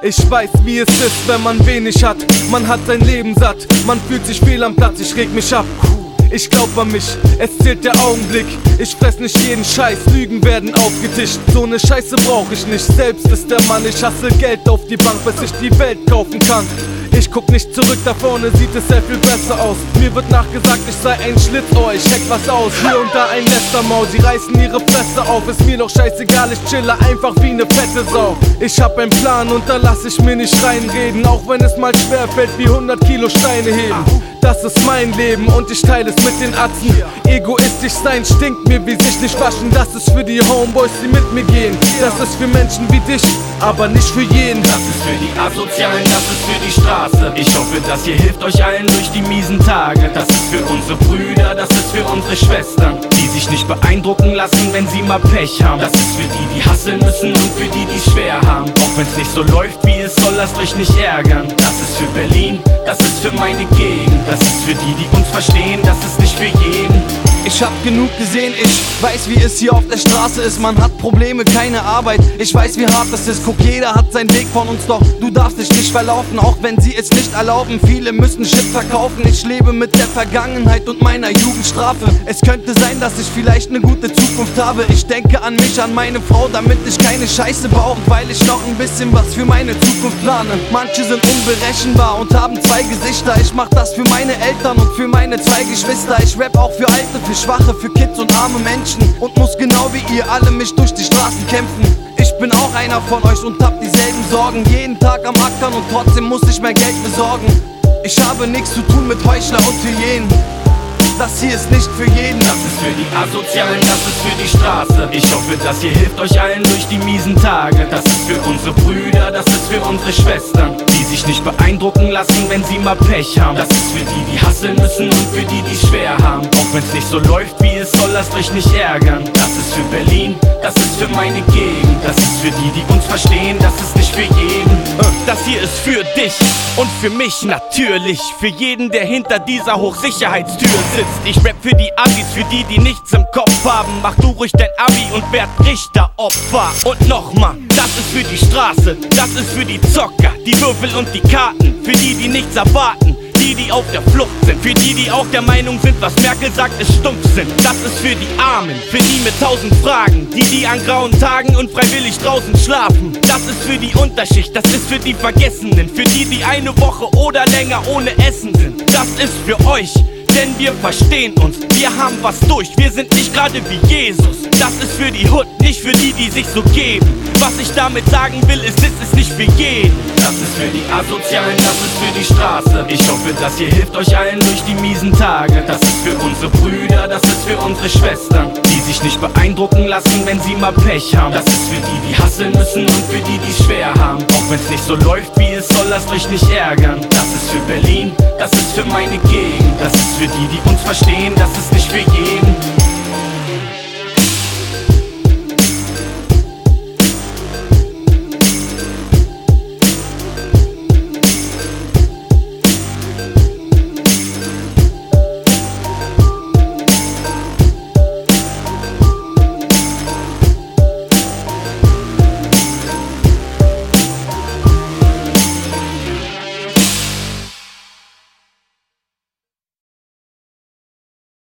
Ich weiß, wie es ist, wenn man wenig hat. Man hat sein Leben satt, man fühlt sich fehl am Platz, ich reg mich ab. Ich glaub an mich, es zählt der Augenblick. Ich fress nicht jeden Scheiß, Lügen werden aufgetischt. So ne Scheiße brauch ich nicht, selbst ist der Mann. Ich hasse Geld auf die Bank, bis ich die Welt kaufen kann. Ich guck nicht zurück, da vorne sieht es sehr viel besser aus. Mir wird nachgesagt, ich sei ein Schlitzohr, ich check was aus. Hier und da ein Nestermaul, sie reißen ihre Fresse auf. Ist mir doch scheißegal, ich chille einfach wie ne fette Sau. Ich hab einen Plan und da lass ich mir nicht reinreden. Auch wenn es mal schwer fällt, wie 100 Kilo Steine heben. Das ist mein Leben und ich teile es mit den Atzen. Egoistisch sein stinkt mir wie sich nicht waschen. Das ist für die Homeboys, die mit mir gehen. Das ist für Menschen wie dich, aber nicht für jeden. Das ist für die Asozialen, das ist für die Straße. Ich hoffe, das hier hilft euch allen durch die miesen Tage. Das ist für unsere Brüder, das ist für unsere Schwestern, die sich nicht beeindrucken lassen, wenn sie mal Pech haben. Das ist für die, die hasseln müssen und für die, die es schwer haben. Auch wenn's nicht so läuft, wie es soll, lasst euch nicht ärgern. Das ist für Berlin, das ist für meine Gegend. Das ist für die, die uns verstehen, das ist nicht für jeden. Ich hab genug gesehen, ich weiß, wie es hier auf der Straße ist. Man hat Probleme, keine Arbeit, ich weiß, wie hart es ist. Guck, jeder hat seinen Weg von uns, doch du darfst dich nicht verlaufen, auch wenn sie es nicht erlauben. Viele müssen Shit verkaufen, ich lebe mit der Vergangenheit und meiner Jugendstrafe. Es könnte sein, dass ich vielleicht eine gute Zukunft habe. Ich denke an mich, an meine Frau, damit ich keine Scheiße baue. Und weil ich noch ein bisschen was für meine Zukunft plane. Manche sind unberechenbar und haben zwei Gesichter. Ich mach das für meine Eltern und für meine zwei Geschwister. Ich rap auch für Alte, für Schwache, für Kids und arme Menschen und muss genau wie ihr alle mich durch die Straßen kämpfen. Ich bin auch einer von euch und hab dieselben Sorgen. Jeden Tag am Ackern und trotzdem muss ich mehr Geld besorgen. Ich habe nichts zu tun mit Heuchler und Hyänen. Das hier ist nicht für jeden. Das ist für die Asozialen, das ist für die Straße. Ich hoffe, das hier hilft euch allen durch die miesen Tage. Das ist für unsere Brüder, das ist für unsere Schwestern, die sich nicht beeindrucken lassen, wenn sie mal Pech haben. Das ist für die, die hasseln müssen und für die, die es schwer haben. Auch wenn's nicht so läuft, wie es soll, lasst euch nicht ärgern. Das ist für Berlin, das ist für meine Gegend. Das ist für die, die uns verstehen, das ist nicht für jeden. Das hier ist für dich und für mich natürlich. Für jeden, der hinter dieser Hochsicherheitstür sitzt. Ich rap für die Assis, für die, die nichts im Kopf haben. Mach du ruhig dein Abi und werd Richteropfer. Und nochmal, das ist für die Straße, das ist für die Zocker, die Würfel und die Karten. Für die, die nichts erwarten, die, die auf der Flucht sind. Für die, die auch der Meinung sind, was Merkel sagt, ist Stumpfsinn. Das ist für die Armen, für die mit 1000 Fragen, die, die an grauen Tagen unfreiwillig draußen schlafen. Das ist für die Unterschicht, das ist für die Vergessenen, für die, die eine Woche oder länger ohne Essen sind. Das ist für euch, denn wir verstehen uns, wir haben was durch, wir sind nicht gerade wie Jesus. Das ist für die Hood, nicht für die, die sich so geben. Was ich damit sagen will, ist, es ist nicht für jeden. Das ist für die Asozialen, das ist für die Straße. Ich hoffe, das hier hilft euch allen durch die miesen Tage. Das ist für unsere Brüder, das ist für unsere Schwestern, die sich nicht beeindrucken lassen, wenn sie mal Pech haben. Das ist für die, die hasseln müssen und für die, die es schwer haben. Auch wenn's nicht so läuft, wie es soll, lasst euch nicht ärgern. Das ist für Berlin, das ist für meine Gegend. Das ist für die, die uns verstehen, das ist nicht für jeden.